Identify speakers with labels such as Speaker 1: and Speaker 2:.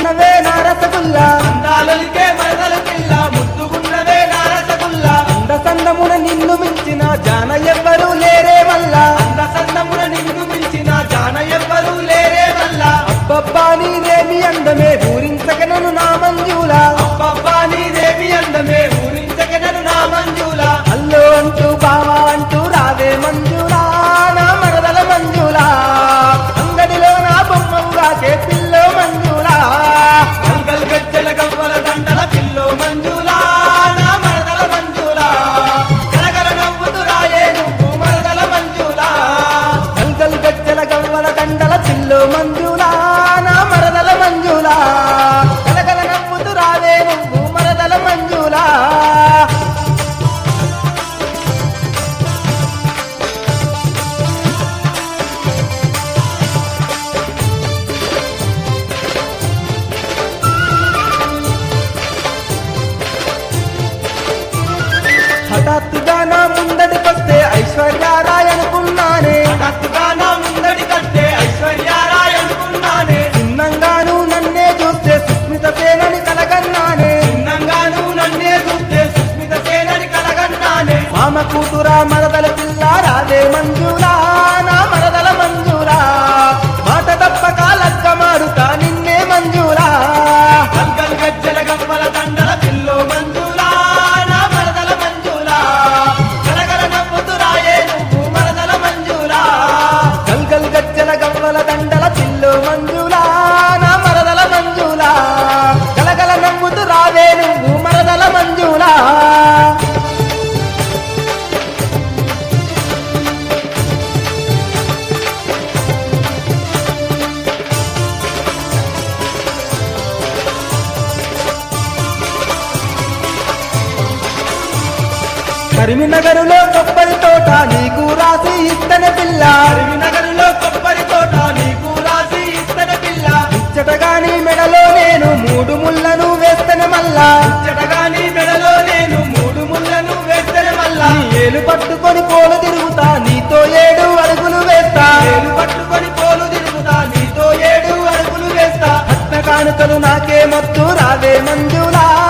Speaker 1: ముద్దుగున్నవే నా రసగుల్లా
Speaker 2: అందాలొలికే మరదల పిల్ల ముద్దుగున్నవే నా రసగుల్లా
Speaker 1: అందసందమున నిన్ను మించిన జాన ఎవ్వరూ లేరే వల్ల
Speaker 2: అందసందమున నిన్ను మించిన జాన ఎవ్వరూ లేరే వల్ల
Speaker 1: అబ్బబ్బా నీదేమి అందమే ఊరించగనను నా మంజులా
Speaker 2: అబ్బబ్బా నీదేవి అందమే ఊరించగనను నా మంజులా
Speaker 1: అల్లో అంటూ బావా అంటూ రావే మంజులా నా మరదల మంజులా అంగడిలో నా బొమ్మవుగాకే పిల్లో మంజులా
Speaker 2: గల్గల్ గజ్జల గవ్వల దండల పిల్లో మంజులా నా మరదల మంజులా గలగల నవ్వుతూ రాయే నువ్వు మరదల మంజులా
Speaker 1: గల్గల్ గజ్జల గవ్వల దండల పిల్లో మంజులా నా మరదల మంజులా గలగల నవ్వుతూ రావే నువ్వు మరదల మంజులా హఠాత్తుగా నా ముందడికొస్తే ఐశ్వర్యారాయ్ అనుకున్నానే
Speaker 2: హఠాత్తుగా నా ముందడి కట్టే ఐశ్వర్యారాయ్ అనుకున్నానే
Speaker 1: చిన్నంగాను నన్నే చూస్తే సుస్మిత సేనని కలగన్నానే
Speaker 2: చిన్నంగాను నన్నే చూస్తే సుస్మిత సేనని కలగన్నానే
Speaker 1: మామ కూతురా మరదల పిల్ల రాదే మంజులా నా మరదల మంజులా మాట తప్పక లక్క మారుతా నిన్నే మంజులా
Speaker 2: గల్గల్ గజ్జల గవ్వల దండల పిల్లో మంజులా నా మరదల మంజులా గలగల నవ్వుతూ రాయే నువ్వు మరదల మంజులా
Speaker 1: గల్గల్ గజ్జల గవ్వల దండల పిల్లు మంజులా నా మరదల మంజులా గలగల నమ్ముతూ రావే నువ్వు మరదల మంజులా కరీంనగరులో కొబ్బరి తోట నీకు రాసి ఇస్తనే పిల్ల
Speaker 2: నగరులో కొబ్బరి తోట నీకు రాసి ఇస్తన పిల్ల
Speaker 1: ఇచ్చటగాని మెడలో నేను మూడు ముళ్ళను వేస్తనే మల్లా
Speaker 2: చెటగాని మెడలో నేను మూడు ముళ్ళను వేస్తన మల్లా
Speaker 1: నీ ఏలు పట్టుకొని పోలు తిరుగుతా నీతో 7 అడుగులు వేస్తా
Speaker 2: ఏలు పట్టుకొని పోలు తిరుగుతా నీతో 7 అడుగులు వేస్తా
Speaker 1: రత్న కానుకలు నాకే మొత్తు రావే మంజులా